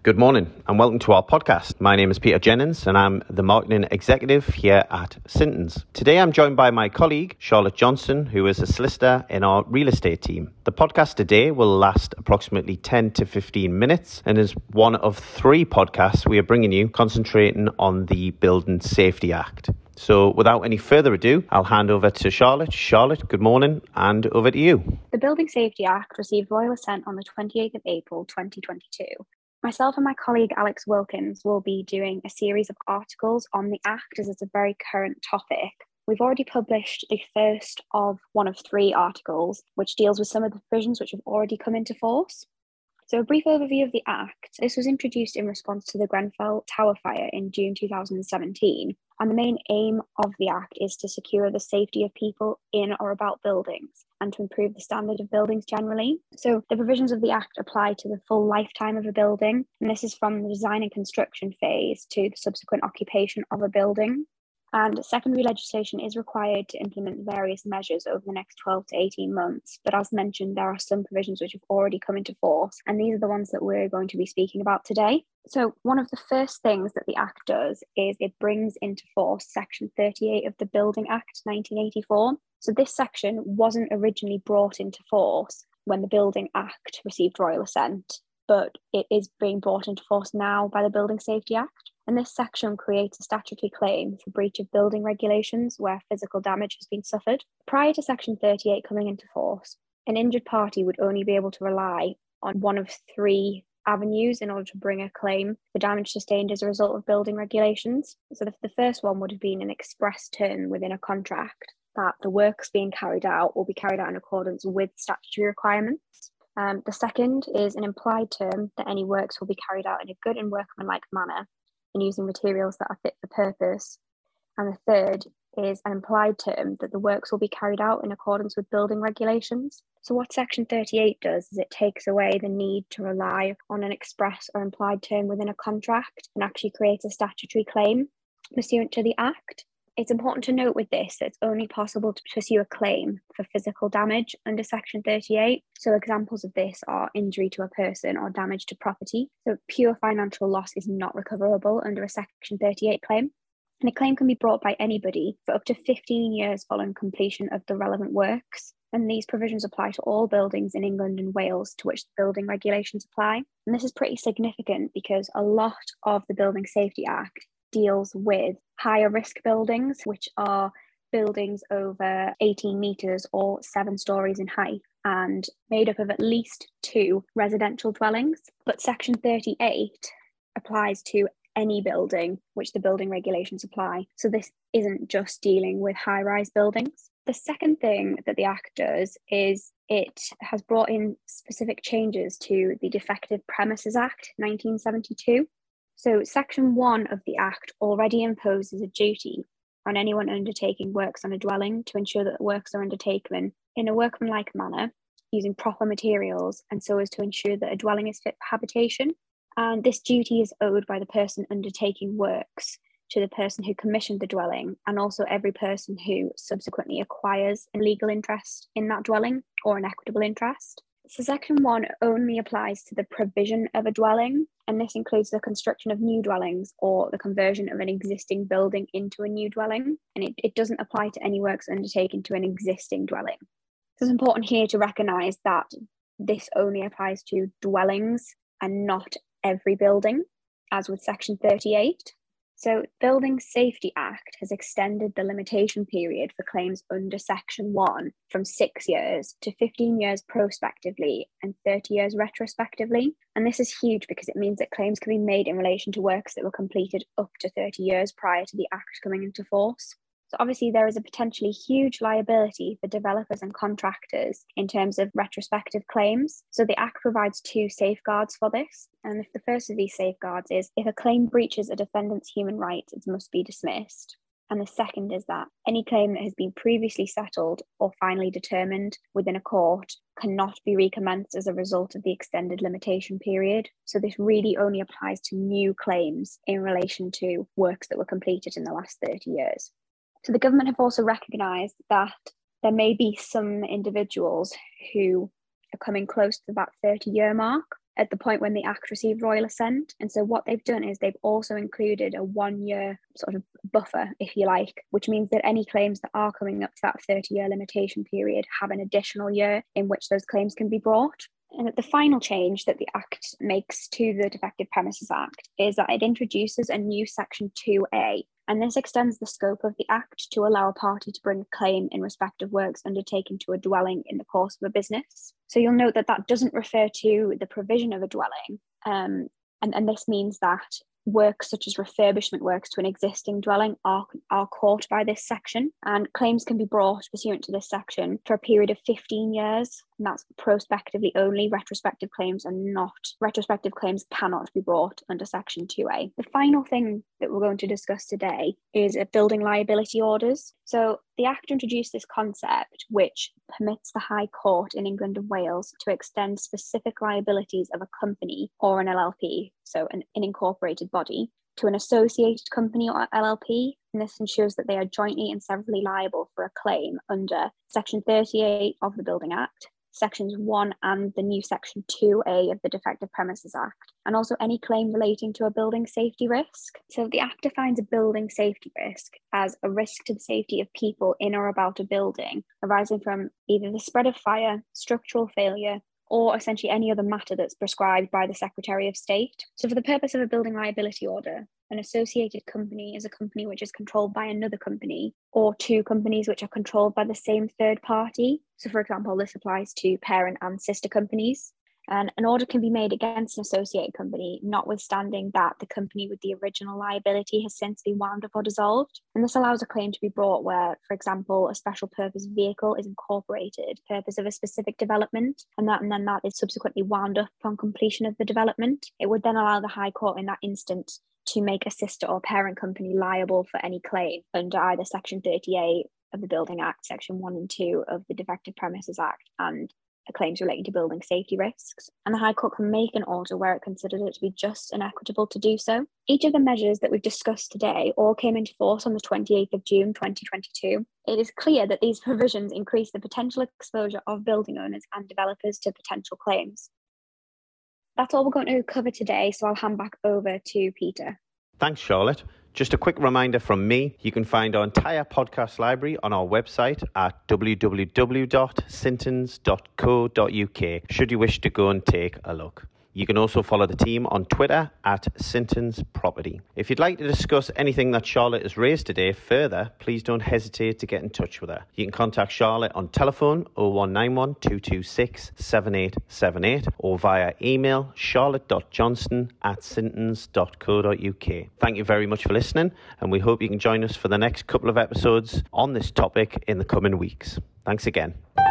Good morning and welcome to our podcast. My name is Peter Jennings and I'm the marketing executive here at Sintons. Today I'm joined by my colleague Charlotte Johnson, who is a solicitor in our real estate team. The podcast today will last approximately 10 to 15 minutes and is one of three podcasts we are bringing you concentrating on the Building Safety Act. So without any further ado, I'll hand over to Charlotte. Charlotte, good morning and over to you. The Building Safety Act received royal assent on the 28th of April 2022. Myself and my colleague Alex Wilkins will be doing a series of articles on the Act as it's a very current topic. We've already published the first of one of three articles, which deals with some of the provisions which have already come into force. So a brief overview of the Act. This was introduced in response to the Grenfell Tower fire in June 2017. And the main aim of the Act is to secure the safety of people in or about buildings and to improve the standard of buildings generally. So the provisions of the Act apply to the full lifetime of a building, and this is from the design and construction phase to the subsequent occupation of a building. And secondary legislation is required to implement various measures over the next 12 to 18 months. But as mentioned, there are some provisions which have already come into force, and these are the ones that we're going to be speaking about today. So one of the first things that the Act does is it brings into force Section 38 of the Building Act 1984. So this section wasn't originally brought into force when the Building Act received royal assent, but it is being brought into force now by the Building Safety Act. And this section creates a statutory claim for breach of building regulations where physical damage has been suffered. Prior to Section 38 coming into force, an injured party would only be able to rely on one of three avenues in order to bring a claim for damage sustained as a result of building regulations. So the first one would have been an express term within a contract that the works being carried out will be carried out in accordance with statutory requirements. The second is an implied term that any works will be carried out in a good and workmanlike manner and using materials that are fit for purpose. And the third is an implied term that the works will be carried out in accordance with building regulations. So what Section 38 does is it takes away the need to rely on an express or implied term within a contract and actually creates a statutory claim pursuant to the Act. It's important to note with this that it's only possible to pursue a claim for physical damage under Section 38. So examples of this are injury to a person or damage to property. So pure financial loss is not recoverable under a Section 38 claim. And a claim can be brought by anybody for up to 15 years following completion of the relevant works. And these provisions apply to all buildings in England and Wales to which the building regulations apply. And this is pretty significant because a lot of the Building Safety Act deals with higher risk buildings, which are buildings over 18 metres or 7 stories in height and made up of at least 2 residential dwellings. But Section 38 applies to any building which the building regulations apply. So this isn't just dealing with high-rise buildings. The second thing that the Act does is it has brought in specific changes to the Defective Premises Act 1972. So Section 1 of the Act already imposes a duty on anyone undertaking works on a dwelling to ensure that the works are undertaken in a workmanlike manner, using proper materials, and so as to ensure that a dwelling is fit for habitation. And this duty is owed by the person undertaking works to the person who commissioned the dwelling, and also every person who subsequently acquires a legal interest in that dwelling or an equitable interest. So Section 1 only applies to the provision of a dwelling, and this includes the construction of new dwellings or the conversion of an existing building into a new dwelling, and it doesn't apply to any works undertaken to an existing dwelling. So it's important here to recognise that this only applies to dwellings and not every building, as with Section 38. So Building Safety Act has extended the limitation period for claims under Section 1 from 6 years to 15 years prospectively and 30 years retrospectively. And this is huge because it means that claims can be made in relation to works that were completed up to 30 years prior to the Act coming into force. So obviously there is a potentially huge liability for developers and contractors in terms of retrospective claims. So the Act provides 2 safeguards for this. And if the first of these safeguards is if a claim breaches a defendant's human rights, it must be dismissed. And the second is that any claim that has been previously settled or finally determined within a court cannot be recommenced as a result of the extended limitation period. So this really only applies to new claims in relation to works that were completed in the last 30 years. So the government have also recognised that there may be some individuals who are coming close to that 30-year mark. at the point when the Act received royal assent. And so what they've done is they've also included a 1-year sort of buffer, if you like, which means that any claims that are coming up to that 30-year limitation period have an additional year in which those claims can be brought. And the final change that the Act makes to the Defective Premises Act is that it introduces a new Section 2A, and this extends the scope of the Act to allow a party to bring a claim in respect of works undertaken to a dwelling in the course of a business. So you'll note that that doesn't refer to the provision of a dwelling, and this means that works such as refurbishment works to an existing dwelling are caught by this section, and claims can be brought pursuant to this section for a period of 15 years, and that's prospectively only. Retrospective claims cannot be brought under Section 2A. The final thing that we're going to discuss today is building liability orders. So the Act introduced this concept which permits the High Court in England and Wales to extend specific liabilities of a company or an LLP, so an incorporated body, to an associated company or LLP, and this ensures that they are jointly and severally liable for a claim under Section 38 of the Building Act, Sections 1 and the new Section 2A of the Defective Premises Act, and also any claim relating to a building safety risk. So the Act defines a building safety risk as a risk to the safety of people in or about a building arising from either the spread of fire, structural failure, or essentially any other matter that's prescribed by the Secretary of State. So for the purpose of a building liability order, an associated company is a company which is controlled by another company, or two companies which are controlled by the same third party. So for example, this applies to parent and sister companies. And an order can be made against an associated company, notwithstanding that the company with the original liability has since been wound up or dissolved. And this allows a claim to be brought where, for example, a special purpose vehicle is incorporated, purpose of a specific development, and then that is subsequently wound up upon completion of the development. It would then allow the High Court in that instance to make a sister or parent company liable for any claim under either Section 38 of the Building Act, Section 1 and 2 of the Defective Premises Act, and claims relating to building safety risks. And the High Court can make an order where it considers it to be just and equitable to do so. Each of the measures that we've discussed today all came into force on the 28th of June 2022. It is clear that these provisions increase the potential exposure of building owners and developers to potential claims. That's all we're going to cover today, so I'll hand back over to Peter. Thanks, Charlotte. Just a quick reminder from me, you can find our entire podcast library on our website at www.sintons.co.uk should you wish to go and take a look. You can also follow the team on Twitter at Sintons Property. If you'd like to discuss anything that Charlotte has raised today further, please don't hesitate to get in touch with her. You can contact Charlotte on telephone 0191 226 7878 or via email charlotte.johnston@sintons.co.uk. Thank you very much for listening, and we hope you can join us for the next couple of episodes on this topic in the coming weeks. Thanks again.